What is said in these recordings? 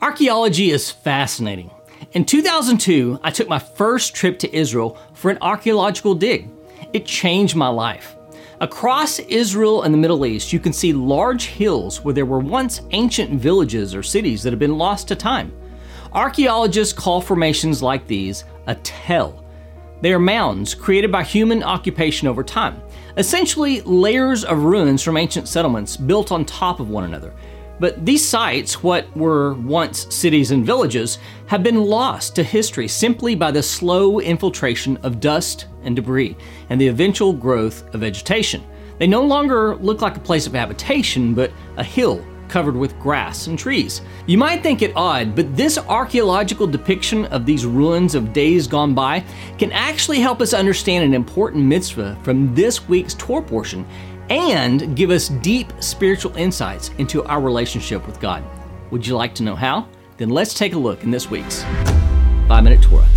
Archaeology is fascinating. In 2002, I took my first trip to Israel for an archaeological dig. It changed my life. Across Israel and the Middle East, you can see large hills where there were once ancient villages or cities that have been lost to time. Archaeologists call formations like these a tell. They are mounds created by human occupation over time, essentially layers of ruins from ancient settlements built on top of one another. But these sites, what were once cities and villages, have been lost to history simply by the slow infiltration of dust and debris and the eventual growth of vegetation. They no longer look like a place of habitation, but a hill covered with grass and trees. You might think it odd, but this archaeological depiction of these ruins of days gone by can actually help us understand an important mitzvah from this week's Torah portion and give us deep spiritual insights into our relationship with God. Would you like to know how? Then let's take a look in this week's 5-Minute Torah.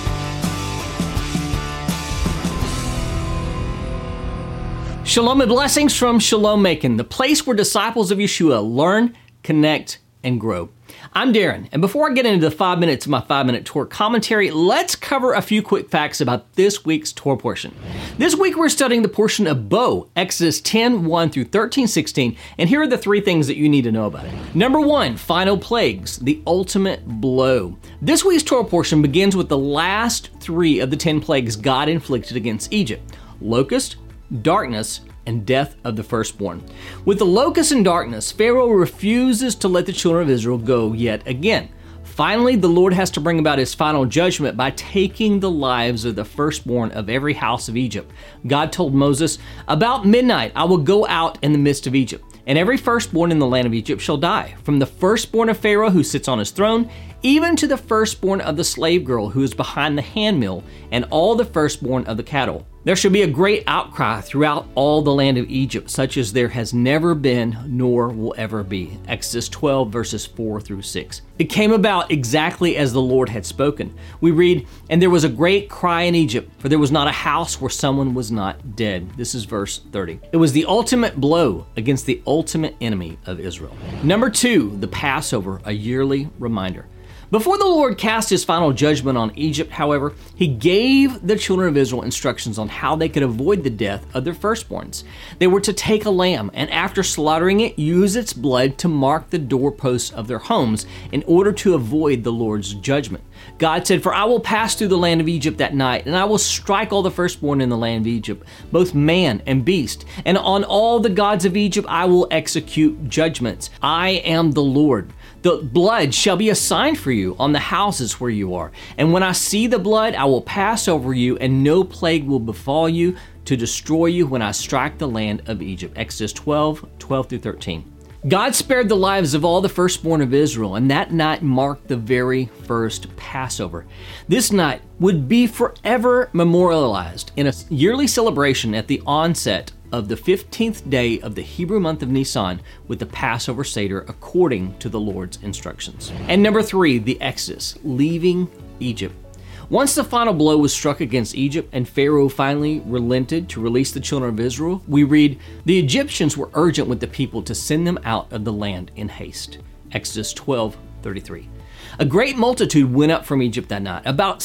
Shalom and blessings from Shalom Macon, the place where disciples of Yeshua learn, connect, and grow. I'm Darren, and before I get into the 5 minutes of my 5-minute Torah commentary, let's cover a few quick facts about this week's Torah portion. This week we're studying the portion of Bo, Exodus 10, 1 through 13, 16, and here are the 3 things that you need to know about it. Number 1, final plagues, the ultimate blow. This week's Torah portion begins with the last 3 of the 10 plagues God inflicted against Egypt: locust, darkness, and death of the firstborn. With the locust and darkness, Pharaoh refuses to let the children of Israel go yet again. Finally, the Lord has to bring about his final judgment by taking the lives of the firstborn of every house of Egypt. God told Moses, "About midnight I will go out in the midst of Egypt, and every firstborn in the land of Egypt shall die, from the firstborn of Pharaoh who sits on his throne, even to the firstborn of the slave girl who is behind the handmill, and all the firstborn of the cattle. There shall be a great outcry throughout all the land of Egypt, such as there has never been nor will ever be." Exodus 12, verses 4 through 6. It came about exactly as the Lord had spoken. We read, "And there was a great cry in Egypt, for there was not a house where someone was not dead." This is verse 30. It was the ultimate blow against the ultimate enemy of Israel. Number 2, the Passover, a yearly reminder. Before the Lord cast his final judgment on Egypt, however, he gave the children of Israel instructions on how they could avoid the death of their firstborns. They were to take a lamb and, after slaughtering it, use its blood to mark the doorposts of their homes in order to avoid the Lord's judgment. God said, "For I will pass through the land of Egypt that night, and I will strike all the firstborn in the land of Egypt, both man and beast, and on all the gods of Egypt I will execute judgments. I am the Lord. The blood shall be a sign for you on the houses where you are. And when I see the blood, I will pass over you, and no plague will befall you to destroy you when I strike the land of Egypt." Exodus 12, 12 through 13. God spared the lives of all the firstborn of Israel, and that night marked the very first Passover. This night would be forever memorialized in a yearly celebration at the onset of the 15th day of the Hebrew month of Nisan with the Passover Seder according to the Lord's instructions. And number 3, the Exodus, leaving Egypt. Once the final blow was struck against Egypt and Pharaoh finally relented to release the children of Israel, we read, "The Egyptians were urgent with the people to send them out of the land in haste." Exodus 12:33. A great multitude went up from Egypt that night, about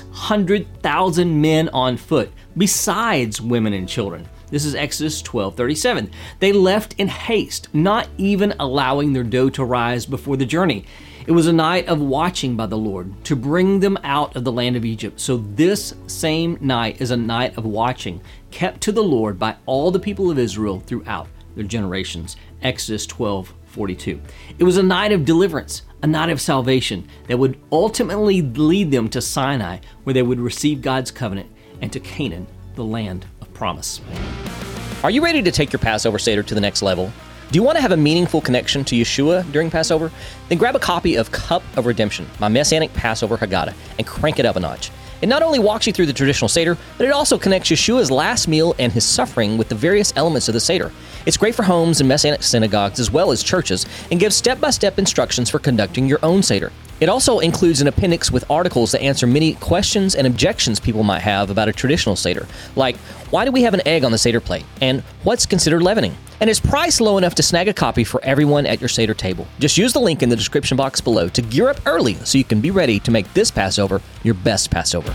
600,000 men on foot, besides women and children. This is Exodus 12:37. They left in haste, not even allowing their dough to rise before the journey. It was a night of watching by the Lord to bring them out of the land of Egypt. So this same night is a night of watching, kept to the Lord by all the people of Israel throughout their generations. Exodus 12:42. It was a night of deliverance, a night of salvation that would ultimately lead them to Sinai, where they would receive God's covenant, and to Canaan, the land of promise. Are you ready to take your Passover Seder to the next level? Do you want to have a meaningful connection to Yeshua during Passover? Then grab a copy of Cup of Redemption, my Messianic Passover Haggadah, and crank it up a notch. It not only walks you through the traditional Seder, but it also connects Yeshua's last meal and his suffering with the various elements of the Seder. It's great for homes and Messianic synagogues as well as churches, and gives step-by-step instructions for conducting your own Seder. It also includes an appendix with articles that answer many questions and objections people might have about a traditional Seder, like why do we have an egg on the Seder plate, and what's considered leavening, and is priced low enough to snag a copy for everyone at your Seder table. Just use the link in the description box below to gear up early so you can be ready to make this Passover your best Passover.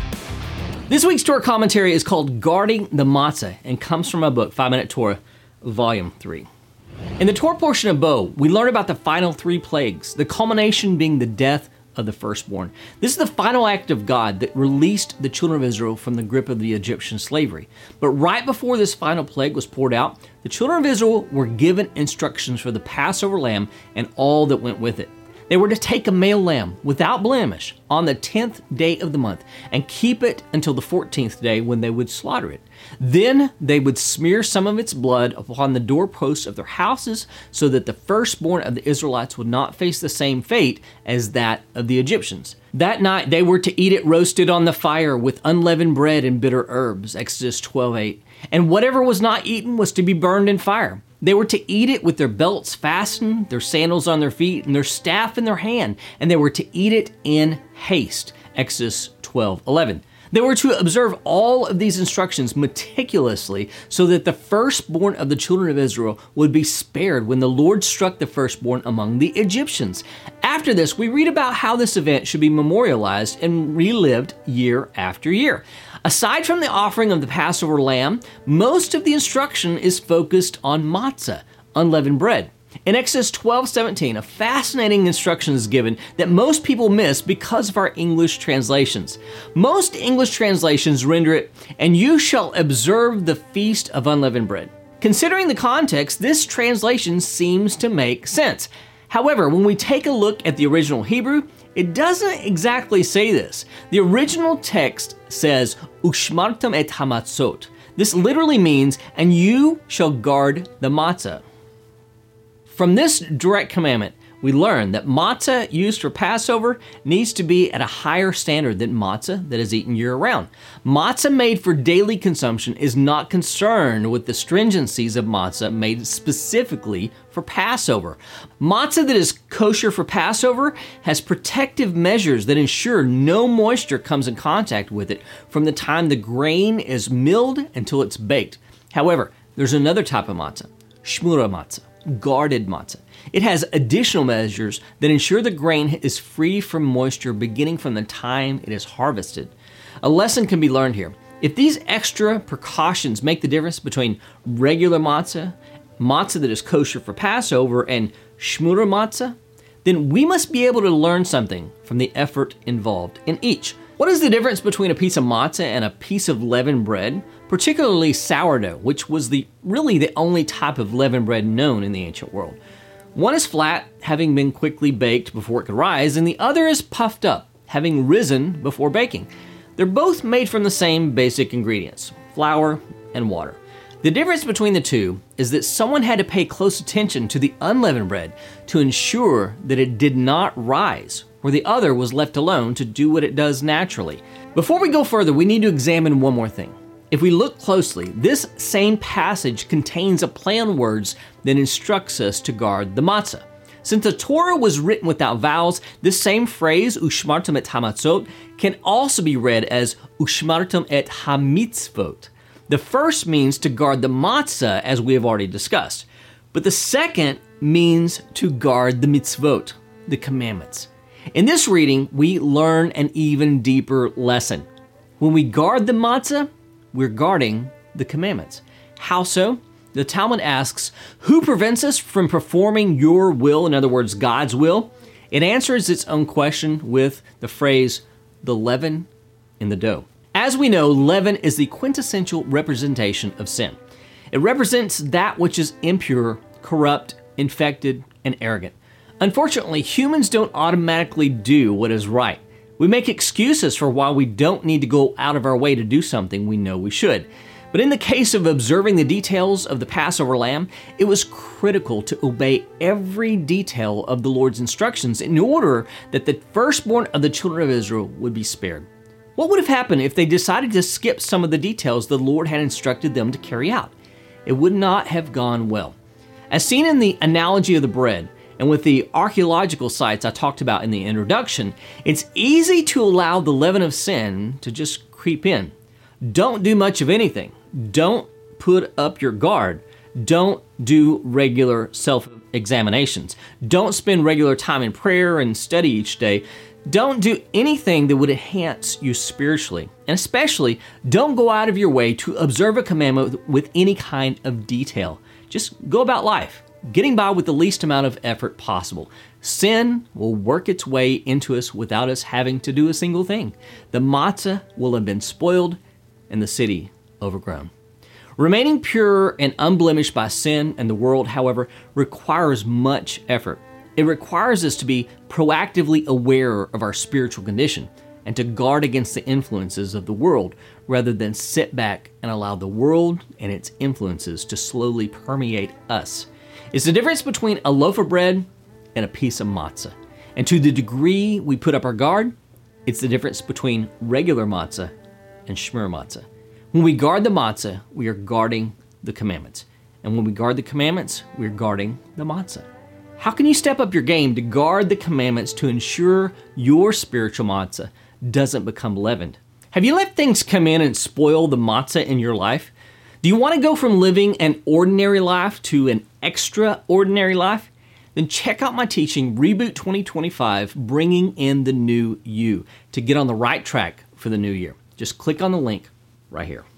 This week's Torah commentary is called Guarding the Matzah and comes from my book, 5 Minute Torah, Volume 3. In the Torah portion of Bo, we learn about the final 3 plagues, the culmination being the death of the firstborn. This is the final act of God that released the children of Israel from the grip of the Egyptian slavery. But right before this final plague was poured out, the children of Israel were given instructions for the Passover lamb and all that went with it. They were to take a male lamb without blemish on the 10th day of the month and keep it until the 14th day when they would slaughter it. Then they would smear some of its blood upon the doorposts of their houses so that the firstborn of the Israelites would not face the same fate as that of the Egyptians. That night they were to eat it roasted on the fire with unleavened bread and bitter herbs, Exodus 12:8. And whatever was not eaten was to be burned in fire. They were to eat it with their belts fastened, their sandals on their feet, and their staff in their hand, and they were to eat it in haste, Exodus 12:11. They were to observe all of these instructions meticulously so that the firstborn of the children of Israel would be spared when the Lord struck the firstborn among the Egyptians. After this, we read about how this event should be memorialized and relived year after year. Aside from the offering of the Passover lamb, most of the instruction is focused on matzah, unleavened bread. In Exodus 12:17, a fascinating instruction is given that most people miss because of our English translations. Most English translations render it, "And you shall observe the feast of unleavened bread." Considering the context, this translation seems to make sense. However, when we take a look at the original Hebrew, it doesn't exactly say this. The original text says, "Ushmartam et hamatzot." This literally means, "And you shall guard the matzah." From this direct commandment, we learn that matzah used for Passover needs to be at a higher standard than matzah that is eaten year-round. Matzah made for daily consumption is not concerned with the stringencies of matzah made specifically for Passover. Matzah that is kosher for Passover has protective measures that ensure no moisture comes in contact with it from the time the grain is milled until it's baked. However, there's another type of matzah, shmura matzah, guarded matzah. It has additional measures that ensure the grain is free from moisture beginning from the time it is harvested. A lesson can be learned here. If these extra precautions make the difference between regular matzah, matzah that is kosher for Passover, and shmura matzah, then we must be able to learn something from the effort involved in each. What is the difference between a piece of matzah and a piece of leavened bread, particularly sourdough, which was really the only type of leavened bread known in the ancient world? One is flat, having been quickly baked before it could rise, and the other is puffed up, having risen before baking. They're both made from the same basic ingredients, flour and water. The difference between the two is that someone had to pay close attention to the unleavened bread to ensure that it did not rise, where the other was left alone to do what it does naturally. Before we go further, we need to examine one more thing. If we look closely, this same passage contains a play on words that instructs us to guard the matzah. Since the Torah was written without vowels, this same phrase, ushmartam et hamatzot, can also be read as ushmartam et hamitzvot. The first means to guard the matzah, as we have already discussed, but the second means to guard the mitzvot, the commandments. In this reading, we learn an even deeper lesson. When we guard the matzah, we're guarding the commandments. How so? The Talmud asks, who prevents us from performing your will, in other words, God's will? It answers its own question with the phrase, the leaven in the dough. As we know, leaven is the quintessential representation of sin. It represents that which is impure, corrupt, infected, and arrogant. Unfortunately, humans don't automatically do what is right. We make excuses for why we don't need to go out of our way to do something we know we should. But in the case of observing the details of the Passover lamb, it was critical to obey every detail of the Lord's instructions in order that the firstborn of the children of Israel would be spared. What would have happened if they decided to skip some of the details the Lord had instructed them to carry out? It would not have gone well. As seen in the analogy of the bread, And with the archaeological sites I talked about in the introduction, it's easy to allow the leaven of sin to just creep in. Don't do much of anything. Don't put up your guard. Don't do regular self-examinations. Don't spend regular time in prayer and study each day. Don't do anything that would enhance you spiritually. And especially, don't go out of your way to observe a commandment with any kind of detail. Just go about life, getting by with the least amount of effort possible. Sin will work its way into us without us having to do a single thing. The matzah will have been spoiled and the city overgrown. Remaining pure and unblemished by sin and the world, however, requires much effort. It requires us to be proactively aware of our spiritual condition and to guard against the influences of the world rather than sit back and allow the world and its influences to slowly permeate us. It's the difference between a loaf of bread and a piece of matzah. And to the degree we put up our guard, it's the difference between regular matzah and shmur matzah. When we guard the matzah, we are guarding the commandments. And when we guard the commandments, we are guarding the matzah. How can you step up your game to guard the commandments to ensure your spiritual matzah doesn't become leavened? Have you let things come in and spoil the matzah in your life? Do you want to go from living an ordinary life to an extraordinary life? Then check out my teaching, Reboot 2025, Bringing in the New You, to get on the right track for the new year. Just click on the link right here.